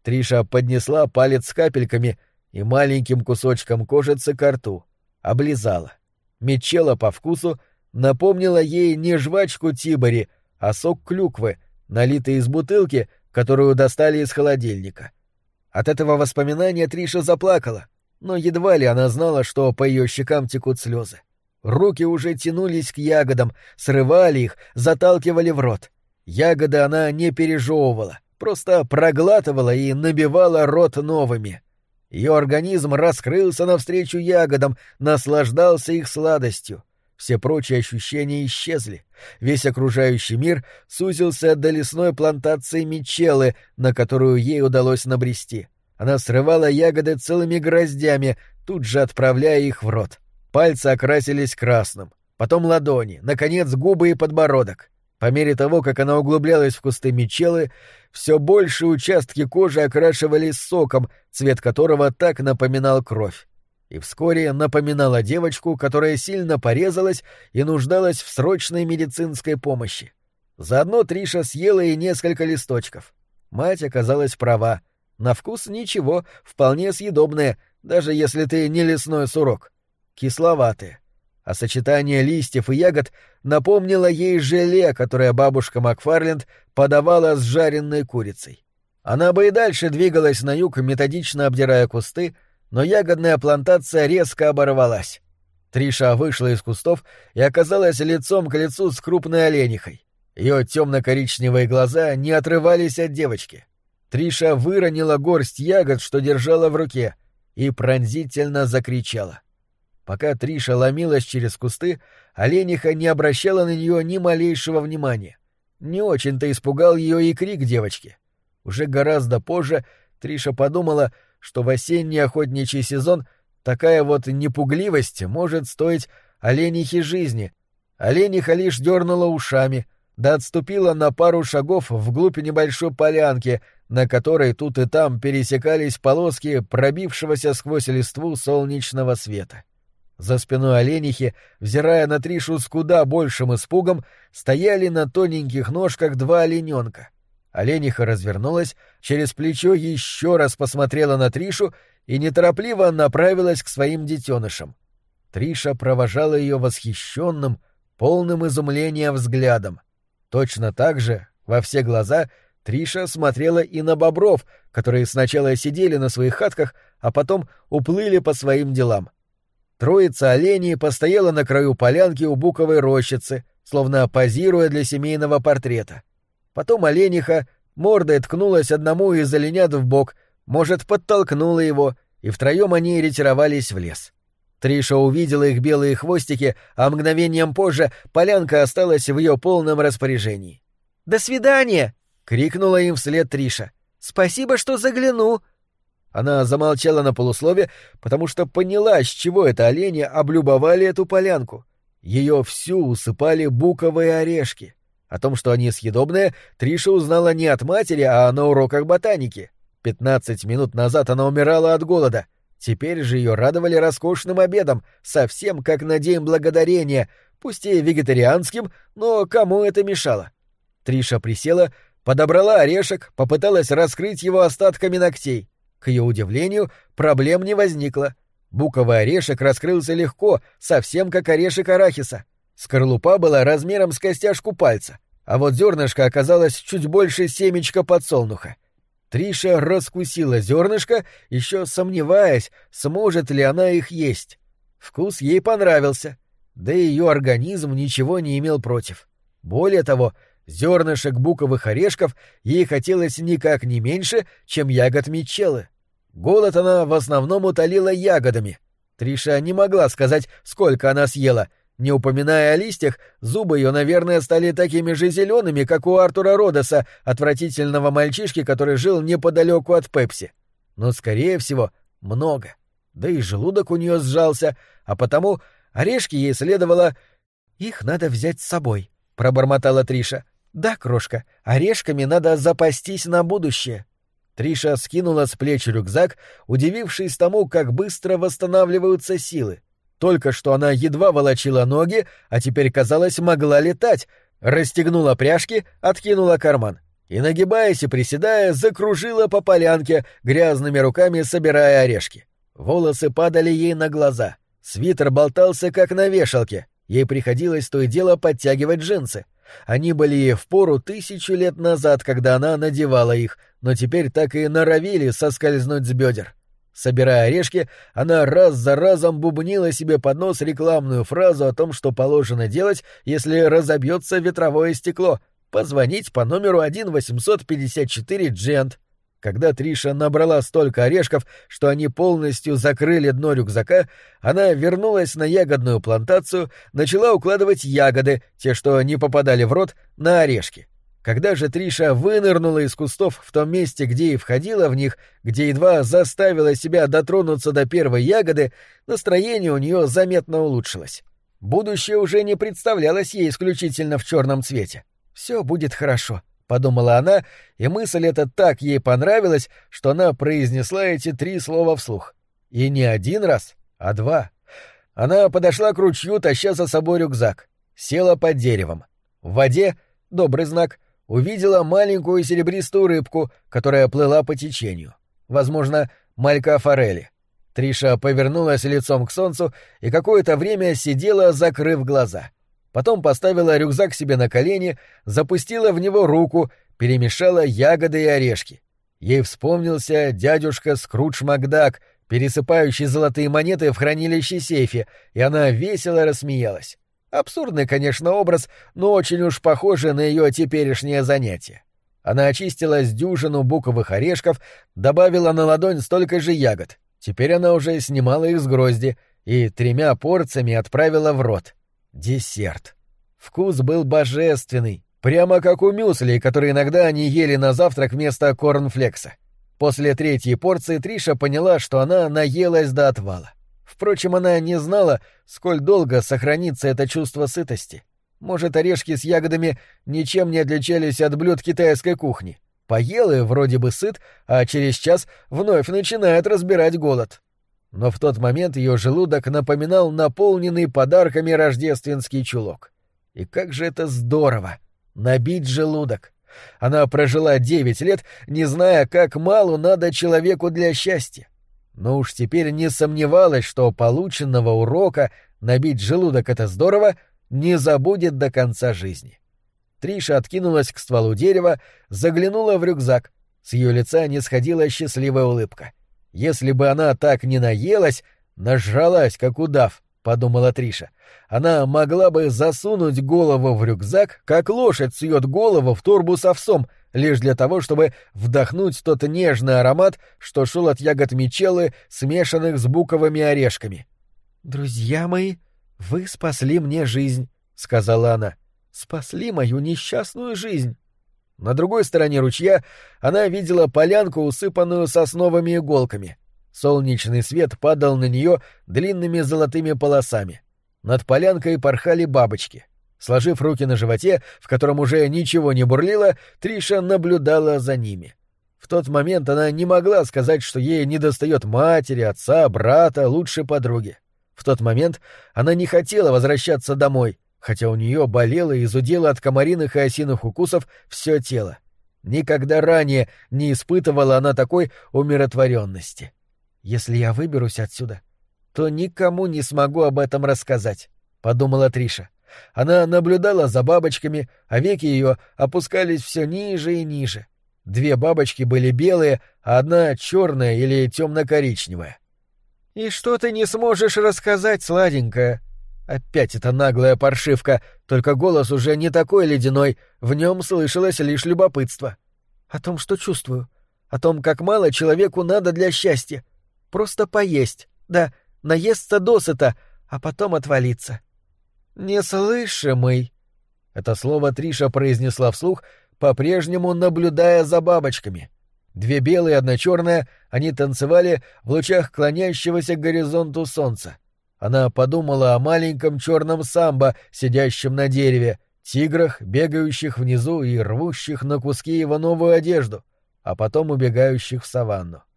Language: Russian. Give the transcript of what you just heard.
Триша поднесла палец с капельками и маленьким кусочком кожицы ко рту, облизала. Мечела по вкусу напомнила ей не жвачку Тибори, а сок клюквы, налитый из бутылки, которую достали из холодильника. От этого воспоминания Триша заплакала, но едва ли она знала, что по ее щекам текут слезы. Руки уже тянулись к ягодам, срывали их, заталкивали в рот. Ягоды она не пережевывала, просто проглатывала и набивала рот новыми. Ее организм раскрылся навстречу ягодам, наслаждался их сладостью. Все прочие ощущения исчезли. Весь окружающий мир сузился до лесной плантации мичелы, на которую ей удалось набрести. Она срывала ягоды целыми гроздями, тут же отправляя их в рот. Пальцы окрасились красным, потом ладони, наконец губы и подбородок. По мере того, как она углублялась в кусты мичелы, все больше участки кожи окрашивались соком, цвет которого так напоминал кровь. И вскоре напоминала девочку, которая сильно порезалась и нуждалась в срочной медицинской помощи. Заодно Триша съела и несколько листочков. Мать оказалась права. На вкус ничего, вполне съедобное, даже если ты не лесной сурок. Кисловатые. А сочетание листьев и ягод напомнило ей желе, которое бабушка Макфарленд подавала с жареной курицей. Она бы и дальше двигалась на юг, методично обдирая кусты, но ягодная плантация резко оборвалась. Триша вышла из кустов и оказалась лицом к лицу с крупной оленихой. Ее темно-коричневые глаза не отрывались от девочки. Триша выронила горсть ягод, что держала в руке, и пронзительно закричала. Пока Триша ломилась через кусты, олениха не обращала на нее ни малейшего внимания. Не очень-то испугал ее и крик девочки. Уже гораздо позже Триша подумала, что в осенний охотничий сезон такая вот непугливость может стоить оленихе жизни. Олениха лишь дернула ушами, да отступила на пару шагов вглубь небольшой полянки, на которой тут и там пересекались полоски пробившегося сквозь листву солнечного света. За спиной оленихи, взирая на Тришу с куда большим испугом, стояли на тоненьких ножках два олененка. Олениха развернулась, через плечо еще раз посмотрела на Тришу и неторопливо направилась к своим детенышам. Триша провожала ее восхищенным, полным изумления взглядом. Точно так же, во все глаза, Триша смотрела и на бобров, которые сначала сидели на своих хатках, а потом уплыли по своим делам. Троица оленей постояла на краю полянки у буковой рощицы, словно позируя для семейного портрета. Потом олениха мордой ткнулась одному из оленят в бок, может, подтолкнула его, и втроем они ретировались в лес. Триша увидела их белые хвостики, а мгновением позже полянка осталась в ее полном распоряжении. «До свидания!» — крикнула им вслед Триша. «Спасибо, что загляну!» Она замолчала на полуслове, потому что поняла, с чего это олени облюбовали эту полянку. Ее всю усыпали буковые орешки. О том, что они съедобные, Триша узнала не от матери, а на уроках ботаники. 15 минут назад она умирала от голода. Теперь же ее радовали роскошным обедом, совсем как на День Благодарения, пусть и вегетарианским, но кому это мешало? Триша присела, подобрала орешек, попыталась раскрыть его остатками ногтей. К ее удивлению, проблем не возникло. Буковый орешек раскрылся легко, совсем как орешек арахиса. Скорлупа была размером с костяшку пальца, а вот зернышко оказалось чуть больше семечка подсолнуха. Триша раскусила зернышко, еще сомневаясь, сможет ли она их есть. Вкус ей понравился, да и ее организм ничего не имел против. Более того, зернышек буковых орешков ей хотелось никак не меньше, чем ягод мичелы. Голод она в основном утолила ягодами. Триша не могла сказать, сколько она съела. Не упоминая о листьях, зубы ее, наверное, стали такими же зелеными, как у Артура Родоса, отвратительного мальчишки, который жил неподалеку от Пепси. Но, скорее всего, много. Да и желудок у нее сжался, а потому орешки ей следовало... «Их надо взять с собой», — пробормотала Триша. «Да, крошка, орешками надо запастись на будущее». Триша скинула с плеч рюкзак, удивившись тому, как быстро восстанавливаются силы. Только что она едва волочила ноги, а теперь, казалось, могла летать. Расстегнула пряжки, откинула карман. и, нагибаясь и приседая, закружила по полянке, грязными руками собирая орешки. Волосы падали ей на глаза. Свитер болтался, как на вешалке. Ей приходилось то и дело подтягивать джинсы. Они были ей впору 1000 лет назад, когда она надевала их, но теперь так и норовили соскользнуть с бедер. Собирая орешки, она раз за разом бубнила себе под нос рекламную фразу о том, что положено делать, если разобьется ветровое стекло — позвонить по номеру 1-854-GENT. Когда Триша набрала столько орешков, что они полностью закрыли дно рюкзака, она вернулась на ягодную плантацию, начала укладывать ягоды, те, что не попадали в рот, на орешки. Когда же Триша вынырнула из кустов в том месте, где и входила в них, где едва заставила себя дотронуться до первой ягоды, настроение у нее заметно улучшилось. Будущее уже не представлялось ей исключительно в черном цвете. «Все будет хорошо», — подумала она, и мысль эта так ей понравилась, что она произнесла эти 3 слова вслух. И не 1 раз, а 2. Она подошла к ручью, таща за собой рюкзак. Села под деревом. В воде, добрый знак, увидела маленькую серебристую рыбку, которая плыла по течению. Возможно, малька форели. Триша повернулась лицом к солнцу и какое-то время сидела, закрыв глаза. Потом поставила рюкзак себе на колени, запустила в него руку, перемешала ягоды и орешки. Ей вспомнился дядюшка Скрудж Макдак, пересыпающий золотые монеты в хранилище сейфе, и она весело рассмеялась. Абсурдный, конечно, образ, но очень уж похожий на ее теперешнее занятие. Она очистила с дюжину буковых орешков, добавила на ладонь столько же ягод. Теперь она уже снимала их с грозди и 3 порциями отправила в рот. Десерт. Вкус был божественный, прямо как у мюсли, которые иногда они ели на завтрак вместо корнфлекса. После 3-й порции Триша поняла, что она наелась до отвала. Впрочем, она не знала, сколь долго сохранится это чувство сытости. Может, орешки с ягодами ничем не отличались от блюд китайской кухни. Поел и вроде бы сыт, а через час вновь начинает разбирать голод. Но в тот момент ее желудок напоминал наполненный подарками рождественский чулок. И как же это здорово — набить желудок! Она прожила 9 лет, не зная, как мало надо человеку для счастья. Но уж теперь не сомневалась, что полученного урока «набить желудок — это здорово» не забудет до конца жизни. Триша откинулась к стволу дерева, заглянула в рюкзак. С ее лица не сходила счастливая улыбка. Если бы она так не наелась, нажралась, как удав, — подумала Триша, — она могла бы засунуть голову в рюкзак, как лошадь сует голову в торбу с овсом, лишь для того, чтобы вдохнуть тот нежный аромат, что шел от ягод мичеллы, смешанных с буковыми орешками. «Друзья мои, вы спасли мне жизнь», — сказала она. «Спасли мою несчастную жизнь». На другой стороне ручья она видела полянку, усыпанную сосновыми иголками. Солнечный свет падал на нее длинными золотыми полосами. Над полянкой порхали бабочки. Сложив руки на животе, в котором уже ничего не бурлило, Триша наблюдала за ними. В тот момент она не могла сказать, что ей недостает матери, отца, брата, лучшей подруги. В тот момент она не хотела возвращаться домой, хотя у нее болело и зудело от комариных и осиных укусов все тело. Никогда ранее не испытывала она такой умиротворенности. «Если я выберусь отсюда, то никому не смогу об этом рассказать», — подумала Триша. Она наблюдала за бабочками, а веки ее опускались все ниже и ниже. 2 бабочки были белые, а одна черная или темно-коричневая. «И что ты не сможешь рассказать, сладенькая?» Опять эта наглая паршивка, только голос уже не такой ледяной, в нем слышалось лишь любопытство. «О том, что чувствую, о том, как мало человеку надо для счастья. Просто поесть, да, наесться досыта, а потом отвалиться». «Неслышимый». Это слово Триша произнесла вслух, по-прежнему наблюдая за бабочками. 2 белые, 1 черная, они танцевали в лучах клонящегося к горизонту солнца. Она подумала о маленьком черном самбо, сидящем на дереве, тиграх, бегающих внизу и рвущих на куски его новую одежду, а потом убегающих в саванну.